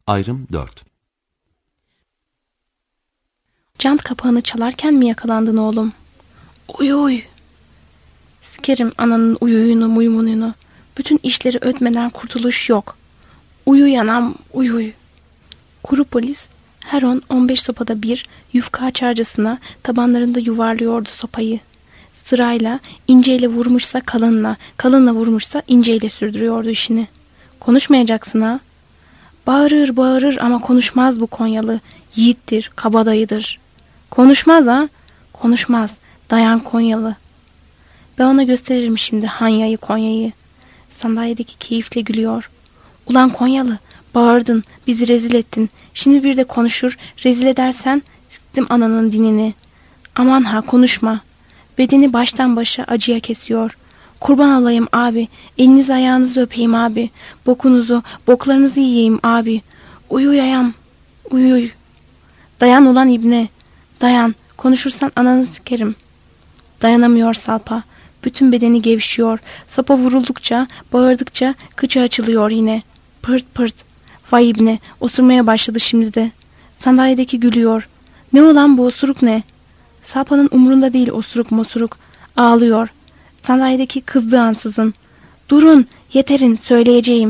Ayrım 4. Cant kapağını çalarken mi yakalandın oğlum? Uy uy. Sikerim ananın uyuyunu muymununu. Bütün işleri ötmeden kurtuluş yok. Uyu anam uyu. Kuru polis her 10-15 sopada bir yufka açarcasına tabanlarında yuvarlıyordu sopayı. Sırayla inceyle vurmuşsa kalınla, kalınla vurmuşsa inceyle sürdürüyordu işini. Konuşmayacaksın ha. Bağırır bağırır ama konuşmaz bu Konyalı. Yiğittir, kabadayıdır. Konuşmaz ha. Konuşmaz. Dayan Konyalı. Ben ona gösteririm şimdi Hanya'yı Konya'yı. Sandalyedeki keyifle gülüyor. Ulan Konyalı, bağırdın, bizi rezil ettin. Şimdi bir de konuşur, rezil edersen siktim ananın dinini. Aman ha konuşma. Bedeni baştan başa acıya kesiyor. Kurban olayım abi, elinizi ayağınızı öpeyim abi. Boklarınızı yiyeyim abi. Uyu ayam, uyu. Dayan ulan ibne, dayan. Konuşursan ananı sikerim. Dayanamıyor Salpa. Bütün bedeni gevşiyor. Sapa vuruldukça, bağırdıkça kıçı açılıyor yine. Pırt pırt. Vay ibne, osurmaya başladı şimdi de. Sandalyedeki gülüyor. Ne ulan bu osuruk ne? Salpa'nın umurunda değil osuruk mosuruk. Ağlıyor. Sandalyedeki kızdı ansızın. Durun, yeterin, söyleyeceğim.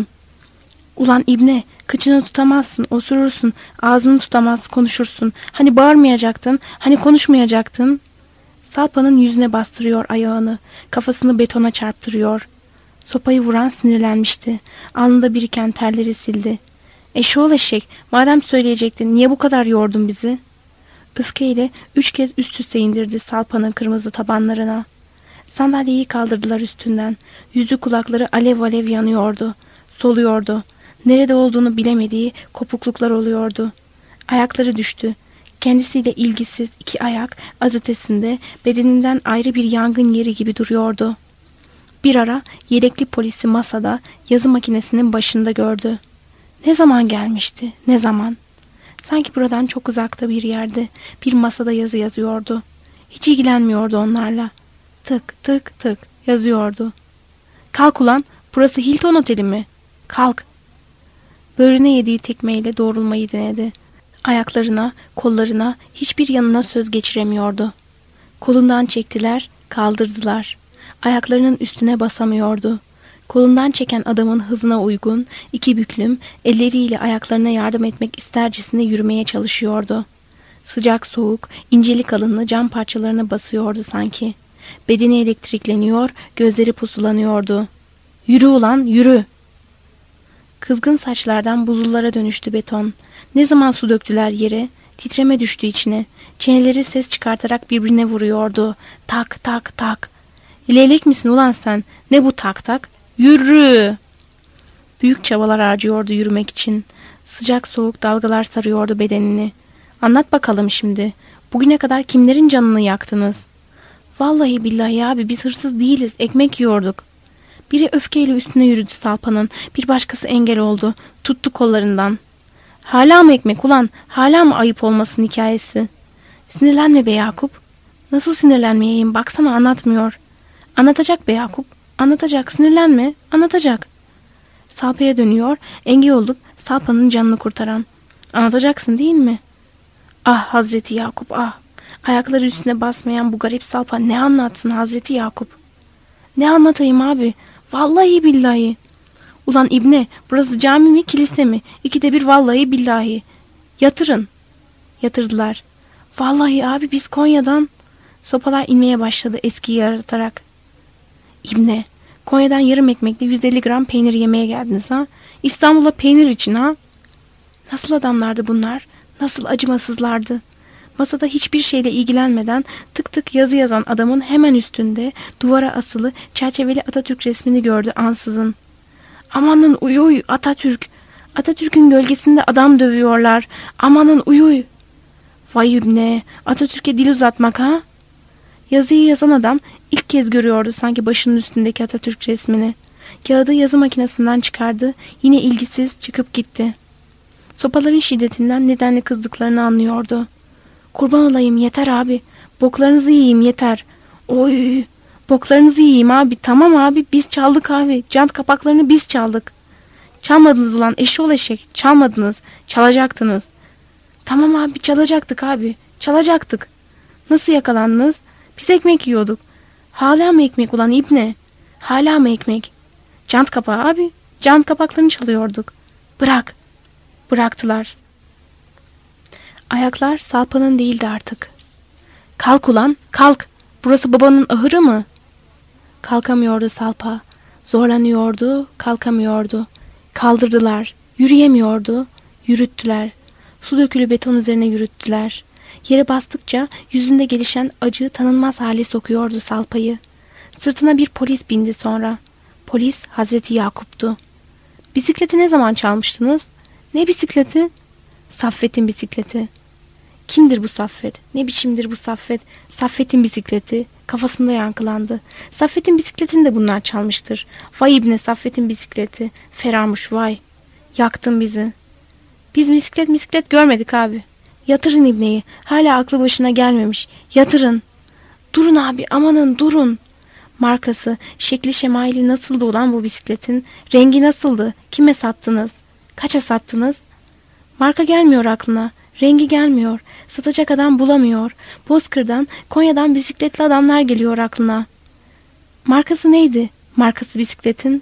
Ulan ibne, kıçını tutamazsın, osurursun, ağzını tutamaz, konuşursun. Hani bağırmayacaktın, hani konuşmayacaktın. Salpa'nın yüzüne bastırıyor ayağını, kafasını betona çarptırıyor. Sopayı vuran sinirlenmişti. Alnında biriken terleri sildi. Eşoğlu eşek, madem söyleyecektin, niye bu kadar yordun bizi? Öfkeyle 3 kez üst üste indirdi Salpa'nın kırmızı tabanlarına. Sandalyeyi kaldırdılar üstünden. Yüzü kulakları alev alev yanıyordu. Soluyordu. Nerede olduğunu bilemediği kopukluklar oluyordu. Ayakları düştü. Kendisiyle ilgisiz 2 ayak az ötesinde bedeninden ayrı bir yangın yeri gibi duruyordu. Bir ara yelekli polisi masada yazı makinesinin başında gördü. Ne zaman gelmişti? Ne zaman? Sanki buradan çok uzakta bir yerde bir masada yazı yazıyordu. Hiç ilgilenmiyordu onlarla. Tık tık tık yazıyordu. Kalk ulan, burası Hilton Oteli mi? Kalk. Böğrüne yediği tekmeyle doğrulmayı denedi. Ayaklarına, kollarına, hiçbir yanına söz geçiremiyordu. Kolundan çektiler, kaldırdılar. Ayaklarının üstüne basamıyordu. Kolundan çeken adamın hızına uygun, 2 büklüm, elleriyle ayaklarına yardım etmek istercesine yürümeye çalışıyordu. Sıcak soğuk, inceli kalınlı cam parçalarına basıyordu sanki. Bedeni elektrikleniyor, gözleri pusulanıyordu. Yürü ulan, yürü! Kızgın saçlardan buzullara dönüştü beton. Ne zaman su döktüler yere, titreme düştü içine. Çeneleri ses çıkartarak birbirine vuruyordu. Tak tak tak. Leylek misin ulan sen? Ne bu tak tak? Yürü! Büyük çabalar harcıyordu yürümek için. Sıcak soğuk dalgalar sarıyordu bedenini. Anlat bakalım şimdi. Bugüne kadar kimlerin canını yaktınız? Vallahi billahi abi biz hırsız değiliz. Ekmek yiyorduk. Biri öfkeyle üstüne yürüdü Salpa'nın. Bir başkası engel oldu. Tuttu kollarından. Hala mı ekmek ulan? Hala mı ayıp olmasın hikayesi? Sinirlenme be Yakup. Nasıl sinirlenmeyeyim? Baksana anlatmıyor. Anlatacak be Yakup. Anlatacak. Sinirlenme. Anlatacak. Salpa'ya dönüyor. Engel olup Salpa'nın canını kurtaran. Anlatacaksın değil mi? Ah Hazreti Yakup ah. Ayakları üstüne basmayan bu garip Salpa ne anlatsın Hazreti Yakup? Ne anlatayım abi? Vallahi billahi. Ulan ibne, burası cami mi kilise mi? 2'de 1 vallahi billahi. Yatırın. Yatırdılar. Vallahi abi biz Konya'dan. Sopalar inmeye başladı eskiyi yaratarak. İbne, Konya'dan yarım ekmekle 150 gram peynir yemeye geldiniz ha? İstanbul'a peynir için ha? Nasıl adamlardı bunlar? Nasıl acımasızlardı? Masada hiçbir şeyle ilgilenmeden tık tık yazı yazan adamın hemen üstünde duvara asılı çerçeveli Atatürk resmini gördü ansızın. Amanın uyuy Atatürk. Atatürk'ün gölgesinde adam dövüyorlar. Amanın uyuy. Vay ibne, Atatürk'e dil uzatmak ha? Yazıyı yazan adam ilk kez görüyordu sanki başının üstündeki Atatürk resmini. Kağıdı yazı makinesinden çıkardı, yine ilgisiz çıkıp gitti. Sopaların şiddetinden nedenle kızdıklarını anlıyordu. Kurban olayım yeter abi. Boklarınızı yiyeyim yeter. Oy, boklarınızı yiyeyim abi. Tamam abi biz çaldık abi. Cant kapaklarını biz çaldık. Çalmadınız ulan eşşoğlu eşek. Çalmadınız. Çalacaktınız. Tamam abi çalacaktık abi. Çalacaktık. Nasıl yakalandınız? Biz ekmek yiyorduk. Hala mı ekmek ulan ibne? Hala mı ekmek? Cant kapağı abi. Cant kapaklarını çalıyorduk. Bırak. Bıraktılar. Ayaklar Salpa'nın değildi artık. Kalk ulan kalk. Burası babanın ahırı mı? Kalkamıyordu Salpa. Zorlanıyordu, kalkamıyordu. Kaldırdılar. Yürüyemiyordu. Yürüttüler. Su dökülü beton üzerine yürüttüler. Yere bastıkça yüzünde gelişen acı tanınmaz hale sokuyordu Salpa'yı. Sırtına bir polis bindi sonra. Polis Hazreti Yakup'tu. Bisikleti ne zaman çalmıştınız? Ne bisikleti? Saffet'in bisikleti. Kimdir bu Saffet? Ne biçimdir bu Saffet? Saffet'in bisikleti. Kafasında yankılandı. Saffet'in bisikletini de bunlar çalmıştır. Vay ibne Saffet'in bisikleti. Ferarmuş vay. Yaktın bizi. Biz bisiklet görmedik abi. Yatırın ibneyi. Hala aklı başına gelmemiş. Yatırın. Durun abi amanın durun. Markası, şekli şemaili nasıldı ulan bu bisikletin? Rengi nasıldı? Kime sattınız? Kaça sattınız? Marka gelmiyor aklına. Rengi gelmiyor. Satacak adam bulamıyor. Bozkır'dan, Konya'dan bisikletli adamlar geliyor aklına. Markası neydi? Markası bisikletin?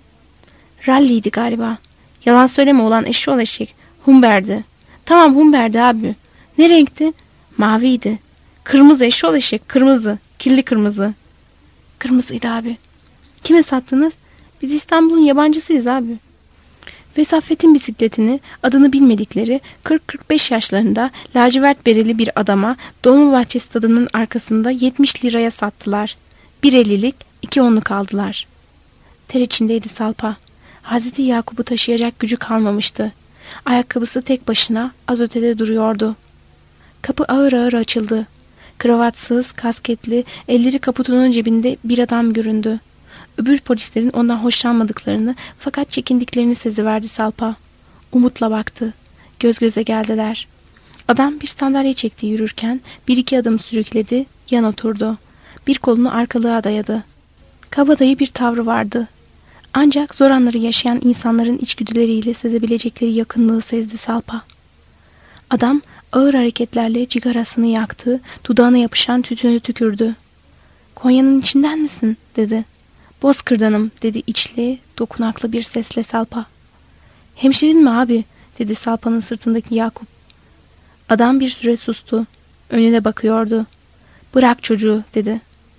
Rally'ydi galiba. Yalan söyleme ulan eşşoğlu eşek. Humber'di. Tamam Humber'di abi. Ne renkti? Maviydi. Kırmızı eşşoğlu eşek. Kırmızı. Kirli kırmızı. Kırmızıydı abi. Kime sattınız? Biz İstanbul'un yabancısıyız abi. Ve Saffet'in bisikletini adını bilmedikleri 40-45 yaşlarında lacivert bereli bir adama Dolmabahçe stadının arkasında 70 liraya sattılar. 1.50'lik 2 onluk aldılar. Ter içindeydi Salpa. Hazreti Yakup'u taşıyacak gücü kalmamıştı. Ayakkabısı tek başına az ötede duruyordu. Kapı ağır ağır açıldı. Kravatsız, kasketli, elleri kaputunun cebinde bir adam göründü. Öbür polislerin ondan hoşlanmadıklarını fakat çekindiklerini seziverdi Salpa. Umutla baktı. Göz göze geldiler. Adam bir sandalye çekti yürürken bir iki adım sürükledi, yan oturdu. Bir kolunu arkalığa dayadı. Kabadayı bir tavrı vardı. Ancak zor anları yaşayan insanların içgüdüleriyle sezebilecekleri yakınlığı sezdi Salpa. Adam ağır hareketlerle cigarasını yaktı, dudağına yapışan tütünü tükürdü. "Konya'nın içinden misin?" dedi. "Bozkır'danım," dedi içli, dokunaklı bir sesle Salpa. "Hemşerin mi abi?" dedi Salpa'nın sırtındaki Yakup. Adam bir süre sustu. Önüne bakıyordu. "Bırak çocuğu," dedi.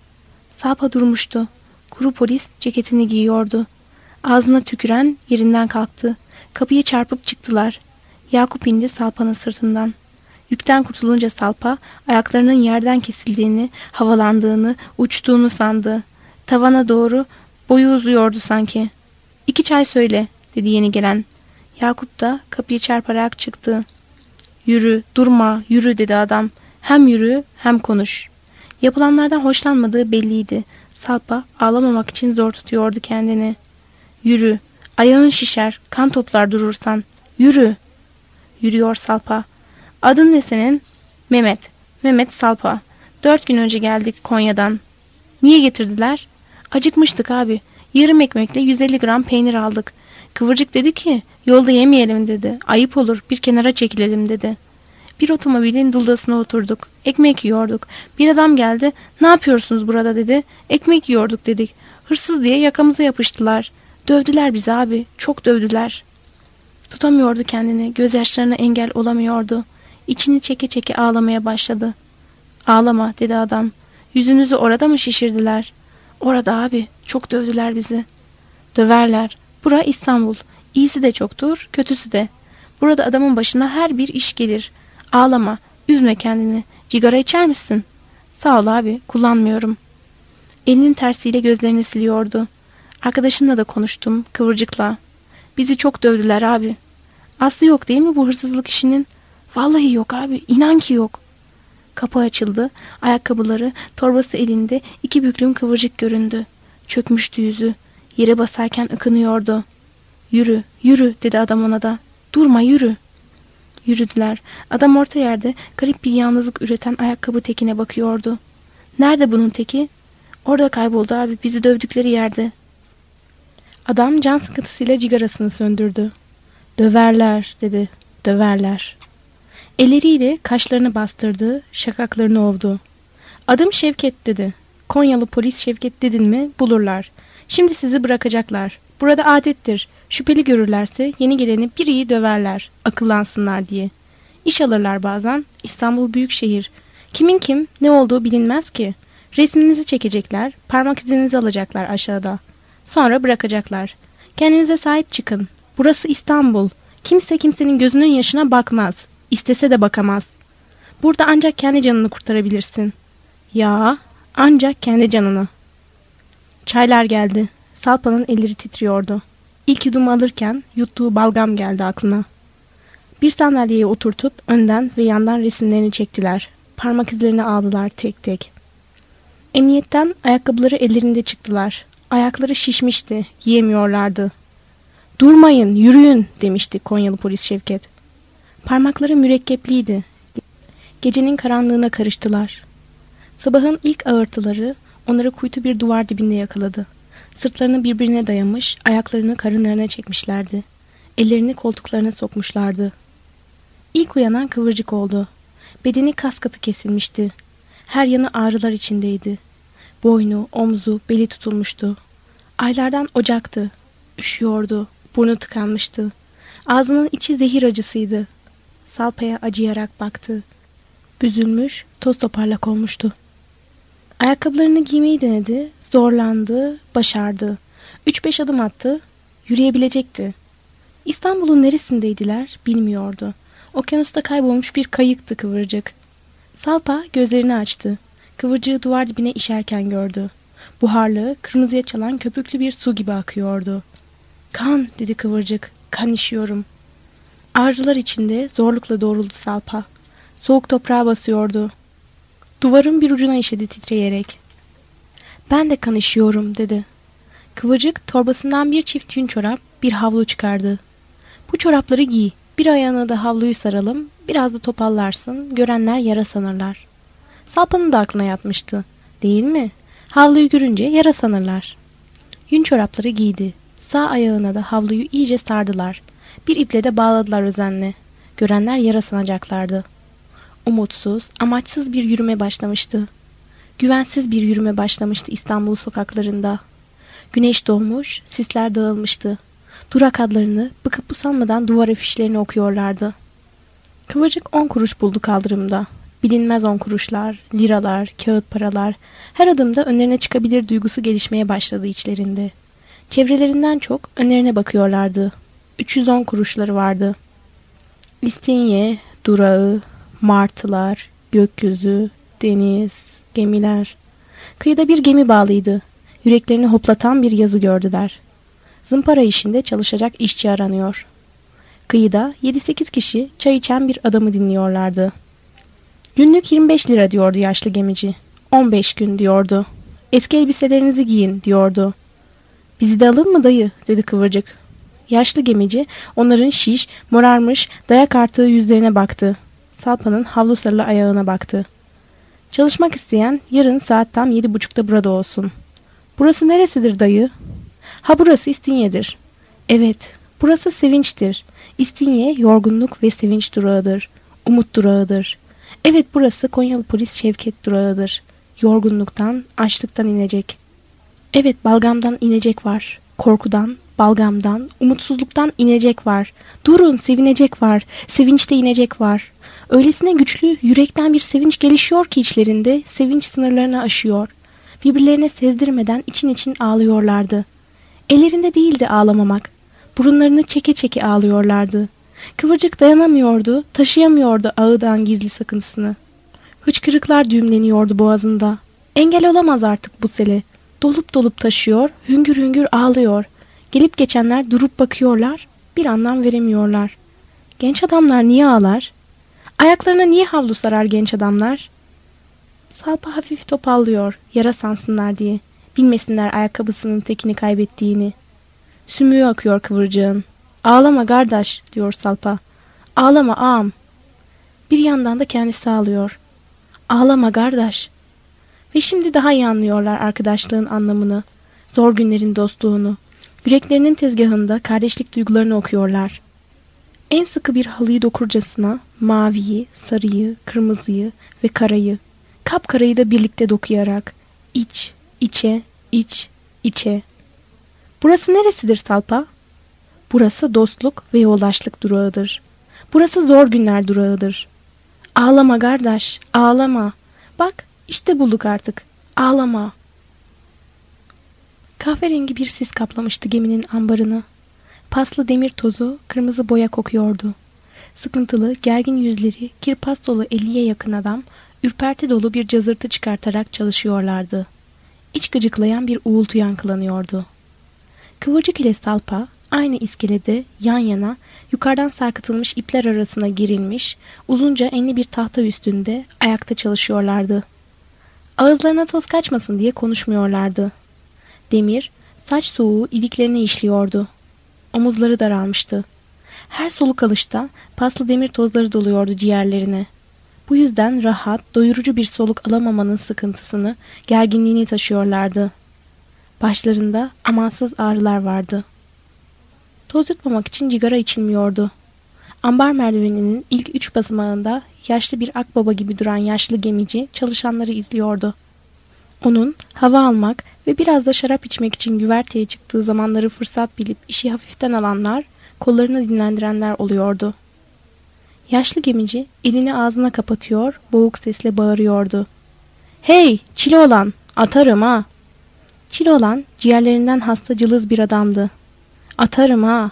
Salpa durmuştu. Kuru polis ceketini giyiyordu. Ağzına tüküren yerinden kalktı. Kapıya çarpıp çıktılar. Yakup indi Salpa'nın sırtından. Yükten kurtulunca Salpa, ayaklarının yerden kesildiğini, havalandığını, uçtuğunu sandı. Tavana doğru boyu uzuyordu sanki. "2 çay söyle," dedi yeni gelen. Yakup da kapıyı çarparak çıktı. "Yürü, durma, yürü," dedi adam. "Hem yürü, hem konuş." Yapılanlardan hoşlanmadığı belliydi. Salpa ağlamamak için zor tutuyordu kendini. "Yürü, ayağın şişer, kan toplar durursan. Yürü." Yürüyor Salpa. "Adın ne senin?" "Mehmet. Mehmet Salpa. 4 gün önce geldik Konya'dan." "Niye getirdiler?" "Acıkmıştık abi. Yarım ekmekle 150 gram peynir aldık. Kıvırcık dedi ki yolda yemeyelim dedi. Ayıp olur, bir kenara çekilelim dedi. Bir otomobilin duldasına oturduk. Ekmek yiyorduk. Bir adam geldi. "Ne yapıyorsunuz burada?" dedi. "Ekmek yiyorduk," dedik. "Hırsız diye yakamıza yapıştılar. Dövdüler bizi abi. Çok dövdüler." Tutamıyordu kendini. Gözyaşlarına engel olamıyordu. İçini çeke çeke ağlamaya başladı. "Ağlama," dedi adam. "Yüzünüzü orada mı şişirdiler?" "Orada abi. Çok dövdüler bizi." "Döverler. Bura İstanbul. İyisi de çoktur, kötüsü de. Burada adamın başına her bir iş gelir. Ağlama. Üzme kendini. Cigara içer misin?" "Sağ ol abi. Kullanmıyorum." Elinin tersiyle gözlerini siliyordu. "Arkadaşınla da konuştum. Kıvırcıkla. Bizi çok dövdüler abi." "Aslı yok değil mi bu hırsızlık işinin?" "Vallahi yok abi. İnan ki yok." Kapı açıldı. Ayakkabıları, torbası elinde 2 büklüm kıvırcık göründü. Çökmüştü yüzü. Yere basarken ıkınıyordu. "Yürü, yürü," dedi adam ona da. "Durma, yürü." Yürüdüler. Adam orta yerde garip bir yalnızlık üreten ayakkabı tekine bakıyordu. "Nerede bunun teki?" "Orada kayboldu abi, bizi dövdükleri yerde." Adam can sıkıntısıyla cigarasını söndürdü. Döverler dedi. Döverler. Elleriyle kaşlarını bastırdı, şakaklarını ovdu. Adım Şevket dedi. Konyalı polis Şevket dedin mi bulurlar. Şimdi sizi bırakacaklar. Burada adettir. Şüpheli görürlerse yeni geleni bir iyi döverler. Akıllansınlar diye. İş alırlar bazen. İstanbul büyük şehir. Kimin kim, ne olduğu bilinmez ki. Resminizi çekecekler, parmak izinizi alacaklar aşağıda. Sonra bırakacaklar. Kendinize sahip çıkın. Burası İstanbul. Kimse kimsenin gözünün yaşına bakmaz. İstese de bakamaz. Burada ancak kendi canını kurtarabilirsin. Ya, ancak kendi canını. Çaylar geldi. Salpa'nın elleri titriyordu. İlk yudumu alırken yuttuğu balgam geldi aklına. Bir sandalyeye oturtup önden ve yandan resimlerini çektiler. Parmak izlerini aldılar tek tek. Emniyetten ayakkabıları ellerinde çıktılar. Ayakları şişmişti, giyemiyorlardı. "Durmayın, yürüyün," demişti Konyalı polis Şevket. Parmakları mürekkepliydi. Gecenin karanlığına karıştılar. Sabahın ilk ağırtıları onları kuytu bir duvar dibinde yakaladı. Sırtlarını birbirine dayamış, ayaklarını karınlarına çekmişlerdi. Ellerini koltuklarına sokmuşlardı. İlk uyanan Kıvırcık oldu. Bedeni kas katı kesilmişti. Her yanı ağrılar içindeydi. Boynu, omzu, beli tutulmuştu. Aylardan ocaktı. Üşüyordu. Burnu tıkanmıştı. Ağzının içi zehir acısıydı. Salpa'ya acıyarak baktı. Büzülmüş, toz toparlak olmuştu. Ayakkabılarını giymeyi denedi. Zorlandı, başardı. 3-5 adım attı. Yürüyebilecekti. İstanbul'un neresindeydiler bilmiyordu. Okyanusta kaybolmuş bir kayıktı Kıvırcık. Salpa gözlerini açtı. Kıvırcığı duvar dibine işerken gördü. Buharlı, kırmızıya çalan köpüklü bir su gibi akıyordu. "Kan," dedi Kıvırcık. "Kan işiyorum." Ağrılar içinde zorlukla doğruldu Salpa. Soğuk toprağa basıyordu. Duvarın bir ucuna işedi titreyerek. "Ben de kan işiyorum," dedi. Kıvırcık torbasından bir çift yün çorap, bir havlu çıkardı. "Bu çorapları giy. Bir ayağına da havluyu saralım. Biraz da topallarsın. Görenler yara sanırlar." Salpa'nın da aklına yatmıştı. Değil mi? Havluyu görünce yara sanırlar. Yün çorapları giydi. Sağ ayağına da havluyu iyice sardılar. Bir iple de bağladılar özenle. Görenler yara sanacaklardı. Umutsuz, amaçsız bir yürüme başlamıştı. Güvensiz bir yürüme başlamıştı İstanbul sokaklarında. Güneş doğmuş, sisler dağılmıştı. Durak adlarını, bıkıp usanmadan duvar afişlerini okuyorlardı. Kıvırcık 10 kuruş buldu kaldırımda. Bilinmez 10 kuruşlar, liralar, kağıt paralar, her adımda önlerine çıkabilir duygusu gelişmeye başladı içlerinde. Çevrelerinden çok önlerine bakıyorlardı. 310 kuruşları vardı. İstinye, durağı, martılar, gökyüzü, deniz, gemiler. Kıyıda bir gemi bağlıydı. Yüreklerini hoplatan bir yazı gördüler. Zımpara işinde çalışacak işçi aranıyor. Kıyıda 7-8 kişi çay içen bir adamı dinliyorlardı. "Günlük 25 lira," diyordu yaşlı gemici. 15 gün diyordu. "Eski elbiselerinizi giyin," diyordu. "Bizi de alın mı dayı?" dedi Kıvırcık. Yaşlı gemici onların şiş, morarmış, dayak artığı yüzlerine baktı. Salpa'nın havlu sarılı ayağına baktı. "Çalışmak isteyen yarın saat tam 7.30'da burada olsun." "Burası neresidir dayı?" "Ha, burası İstinye'dir." "Evet, burası sevinçtir. İstinye yorgunluk ve sevinç durağıdır. Umut durağıdır. Evet, burası Konyalı polis Şevket durağıdır. Yorgunluktan, açlıktan inecek. Evet, balgamdan inecek var. Korkudan, balgamdan, umutsuzluktan inecek var. Durun, sevinecek var. Sevinçte inecek var. Öylesine güçlü, yürekten bir sevinç gelişiyor ki içlerinde, sevinç sınırlarını aşıyor. Birbirlerine sezdirmeden için için ağlıyorlardı. Ellerinde değildi ağlamamak. Burunlarını çeke çeke ağlıyorlardı. Kıvırcık dayanamıyordu, taşıyamıyordu ağıdan gizli sakıntısını. Hıçkırıklar düğümleniyordu boğazında. Engel olamaz artık bu sele. Dolup dolup taşıyor, hüngür hüngür ağlıyor. Gelip geçenler durup bakıyorlar, bir anlam veremiyorlar. Genç adamlar niye ağlar? Ayaklarına niye havlu sarar genç adamlar? Salpa hafif topallıyor, yara sansınlar diye. Bilmesinler ayakkabısının tekini kaybettiğini. Sümüğü akıyor Kıvırcığın. "Ağlama kardeş," diyor Salpa. "Ağlama ağam." Bir yandan da kendisi ağlıyor. "Ağlama kardeş." Ve şimdi daha iyi anlıyorlar arkadaşlığın anlamını, zor günlerin dostluğunu. Yüreklerinin tezgahında kardeşlik duygularını okuyorlar. En sıkı bir halıyı dokurcasına maviyi, sarıyı, kırmızıyı ve karayı, kapkarayı da birlikte dokuyarak iç, içe, iç, içe. Burası neresidir Salpa? Burası dostluk ve yoldaşlık durağıdır. Burası zor günler durağıdır. Ağlama kardeş, ağlama. Bak, işte bulduk artık. Ağlama. Kahverengi bir sis kaplamıştı geminin ambarını. Paslı demir tozu kırmızı boya kokuyordu. Sıkıntılı, gergin yüzleri, kirpas dolu 50'ye yakın adam, ürperti dolu bir cazırtı çıkartarak çalışıyorlardı. İç gıcıklayan bir uğultu yankılanıyordu. Kıvırcık ile Salpa, aynı iskelede, yan yana, yukarıdan sarkıtılmış ipler arasına girilmiş, uzunca enli bir tahta üstünde ayakta çalışıyorlardı. Ağızlarına toz kaçmasın diye konuşmuyorlardı. Demir, saç soğuğu iliklerine işliyordu. Omuzları daralmıştı. Her soluk alışta paslı demir tozları doluyordu ciğerlerine. Bu yüzden rahat, doyurucu bir soluk alamamanın sıkıntısını, gerginliğini taşıyorlardı. Başlarında amansız ağrılar vardı. Toz yutmamak için cigara içilmiyordu. Ambar merdiveninin ilk 3 basamağında yaşlı bir akbaba gibi duran yaşlı gemici çalışanları izliyordu. Onun hava almak ve biraz da şarap içmek için güverteye çıktığı zamanları fırsat bilip işi hafiften alanlar, kollarını dinlendirenler oluyordu. Yaşlı gemici elini ağzına kapatıyor, boğuk sesle bağırıyordu. "Hey, çile olan, atarım ha!" Çile olan ciğerlerinden hasta cılız bir adamdı. "Atarım ha!"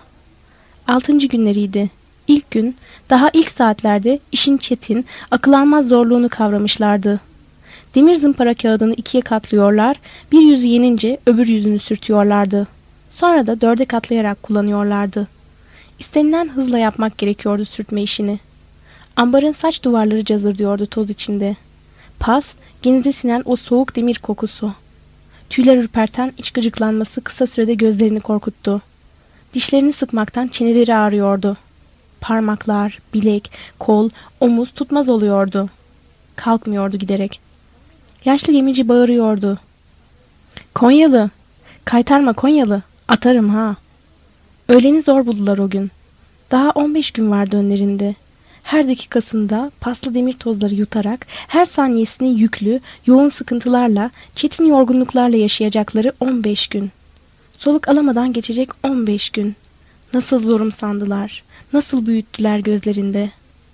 6. günleriydi. İlk gün, daha ilk saatlerde işin çetin, akıl almaz zorluğunu kavramışlardı. Demir zımpara kağıdını 2'ye katlıyorlar, bir yüzü yenince öbür yüzünü sürtüyorlardı. Sonra da 4'e katlayarak kullanıyorlardı. İstenilen hızla yapmak gerekiyordu sürtme işini. Ambarın saç duvarları cazırdıyordu toz içinde. Pas, genize sinen o soğuk demir kokusu. Tüyler ürperten iç gıcıklanması kısa sürede gözlerini korkuttu. Dişlerini sıkmaktan çeneleri ağrıyordu. Parmaklar, bilek, kol, omuz tutmaz oluyordu. Kalkmıyordu giderek. Yaşlı gemici bağırıyordu. "Konyalı! Kaytarma Konyalı! Atarım ha!" Öğleni zor buldular o gün. Daha 15 gün vardı önlerinde. Her dakikasında paslı demir tozları yutarak, her saniyesini yüklü, yoğun sıkıntılarla, çetin yorgunluklarla yaşayacakları 15 gün. Soluk alamadan geçecek 15 gün. Nasıl zorum sandılar, nasıl büyüttüler gözlerinde.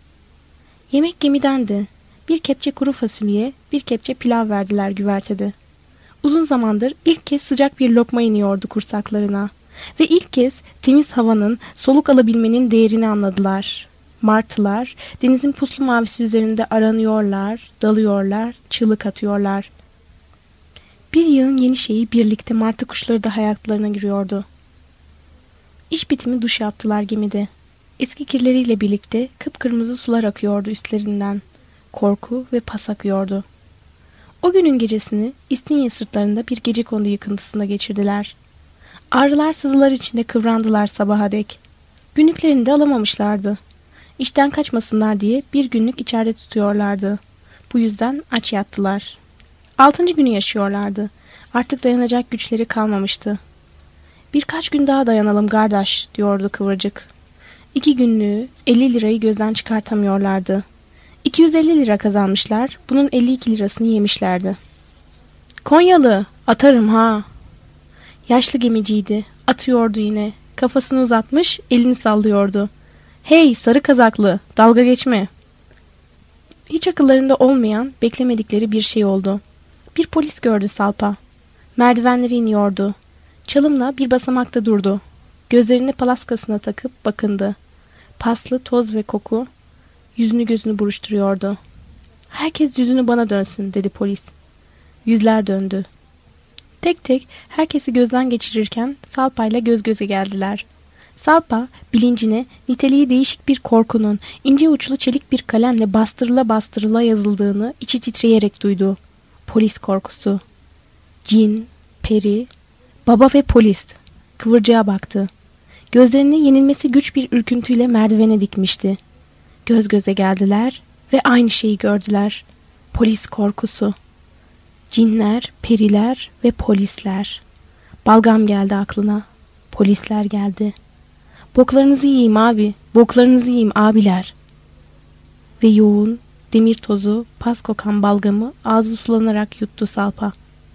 Yemek gemidendi. Bir kepçe kuru fasulye, bir kepçe pilav verdiler güvertede. Uzun zamandır ilk kez sıcak bir lokma iniyordu kursaklarına. Ve ilk kez temiz havanın, soluk alabilmenin değerini anladılar. Martılar, denizin puslu mavisi üzerinde aranıyorlar, dalıyorlar, çığlık atıyorlar. Bir yığın yeni şeyi birlikte martı kuşları da hayatlarına giriyordu. İş bitimi duş yaptılar gemide. Eski kirleriyle birlikte kıpkırmızı sular akıyordu üstlerinden. Korku ve pas akıyordu. O günün gecesini İstinye sırtlarında bir gecekondu yıkıntısında geçirdiler. Ağrılar sızılar içinde kıvrandılar sabaha dek. Günlüklerini de alamamışlardı. İşten kaçmasınlar diye bir günlük içeride tutuyorlardı. Bu yüzden aç yattılar. 6. günü yaşıyorlardı. Artık dayanacak güçleri kalmamıştı. "Birkaç gün daha dayanalım kardeş," diyordu kıvırcık. 2 günlüğü 50 lirayı gözden çıkartamıyorlardı. 250 lira kazanmışlar, bunun 52 lirasını yemişlerdi. "Konyalı, atarım ha!" Yaşlı gemiciydi, atıyordu yine. Kafasını uzatmış, elini sallıyordu. "Hey sarı kazaklı, dalga geçme!" Hiç akıllarında olmayan, beklemedikleri bir şey oldu. Bir polis gördü Salpa. Merdivenleri iniyordu. Çalımla bir basamakta durdu. Gözlerini palaskasına takıp bakındı. Paslı toz ve koku yüzünü gözünü buruşturuyordu. "Herkes yüzünü bana dönsün," dedi polis. Yüzler döndü. Tek tek herkesi gözden geçirirken Salpa'yla göz göze geldiler. Salpa bilincine niteliği değişik bir korkunun ince uçlu çelik bir kalemle bastırıla bastırıla yazıldığını içi titreyerek duydu. Polis korkusu. Cin, peri, baba ve polis. Kıvırcığa baktı. Gözlerini yenilmesi güç bir ürküntüyle merdivene dikmişti. Göz göze geldiler ve aynı şeyi gördüler. Polis korkusu. Cinler, periler ve polisler. Balgam geldi aklına. Polisler geldi. Boklarınızı yiyeyim abi, boklarınızı yiyeyim abiler. Ve yoğun demir tozu, pas kokan balgamı ağzı sulanarak yuttu Salpa.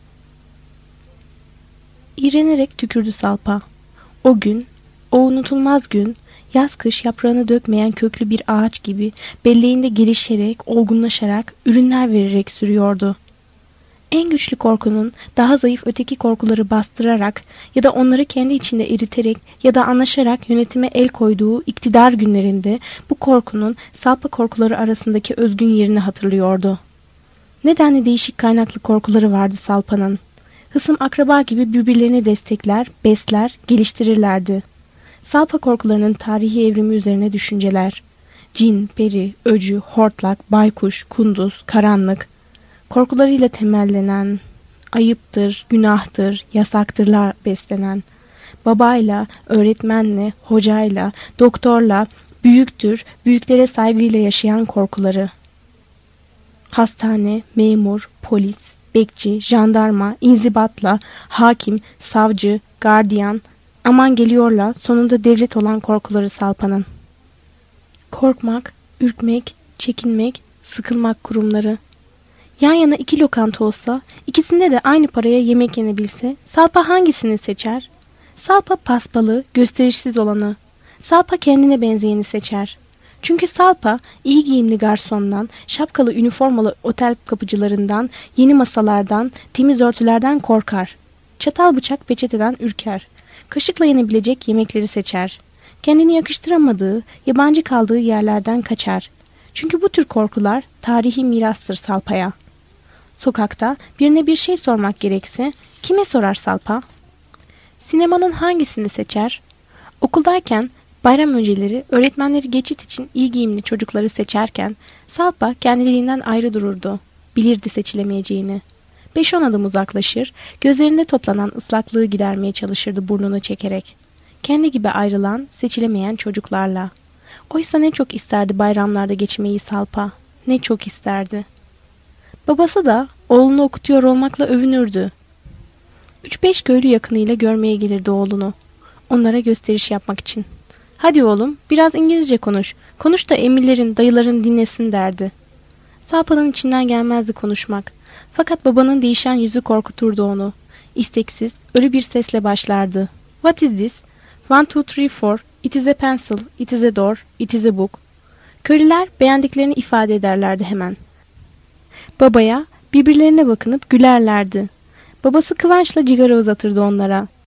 İğrenerek tükürdü Salpa. O gün, o unutulmaz gün, yaz kış yaprağını dökmeyen köklü bir ağaç gibi belleğinde gelişerek, olgunlaşarak, ürünler vererek sürüyordu. En güçlü korkunun daha zayıf öteki korkuları bastırarak ya da onları kendi içinde eriterek ya da anlaşarak yönetime el koyduğu iktidar günlerinde bu korkunun Salpa korkuları arasındaki özgün yerini hatırlıyordu. Nedenli değişik kaynaklı korkuları vardı Salpa'nın. Hısım akraba gibi birbirlerini destekler, besler, geliştirirlerdi. Salpa korkularının tarihi evrimi üzerine düşünceler. Cin, peri, öcü, hortlak, baykuş, kunduz, karanlık. Korkularıyla temellenen, ayıptır, günahtır, yasaktırlar beslenen. Babayla, öğretmenle, hocayla, doktorla, büyüktür, büyüklere saygıyla yaşayan korkuları. Hastane, memur, polis, bekçi, jandarma, inzibatla, hakim, savcı, gardiyan, aman geliyorla sonunda devlet olan korkuları Salpa'nın. Korkmak, ürkmek, çekinmek, sıkılmak kurumları. Yan yana iki lokanta olsa, ikisinde de aynı paraya yemek yenebilse, Salpa hangisini seçer? Salpa paspalı, gösterişsiz olanı. Salpa kendine benzeyeni seçer. Çünkü Salpa, iyi giyimli garsondan, şapkalı üniformalı otel kapıcılarından, yeni masalardan, temiz örtülerden korkar. Çatal bıçak peçeteden ürker. Kaşıkla yenebilecek yemekleri seçer. Kendini yakıştıramadığı, yabancı kaldığı yerlerden kaçar. Çünkü bu tür korkular tarihi mirastır Salpa'ya. Sokakta birine bir şey sormak gerekse kime sorar Salpa? Sinemanın hangisini seçer? Okuldayken bayram önceleri öğretmenleri geçit için iyi giyimli çocukları seçerken Salpa kendiliğinden ayrı dururdu. Bilirdi seçilemeyeceğini. 5-10 adım uzaklaşır, gözlerinde toplanan ıslaklığı gidermeye çalışırdı burnunu çekerek. Kendi gibi ayrılan, seçilemeyen çocuklarla. Oysa ne çok isterdi bayramlarda geçmeyi Salpa. Ne çok isterdi. Babası da oğlunu okutuyor olmakla övünürdü. 3-5 köylü yakınıyla görmeye gelirdi oğlunu. Onlara gösteriş yapmak için. Hadi oğlum biraz İngilizce konuş. Konuş da emirlerin, dayıların dinlesin derdi. Salpa'nın içinden gelmezdi konuşmak. Fakat babanın değişen yüzü korkuturdu onu. İsteksiz, ölü bir sesle başlardı. What is this? 1, 2, 3, 4. It is a pencil. It is a door. It is a book. Köylüler beğendiklerini ifade ederlerdi hemen. Babaya birbirlerine bakınıp gülerlerdi. Babası kıvançla cigara uzatırdı onlara.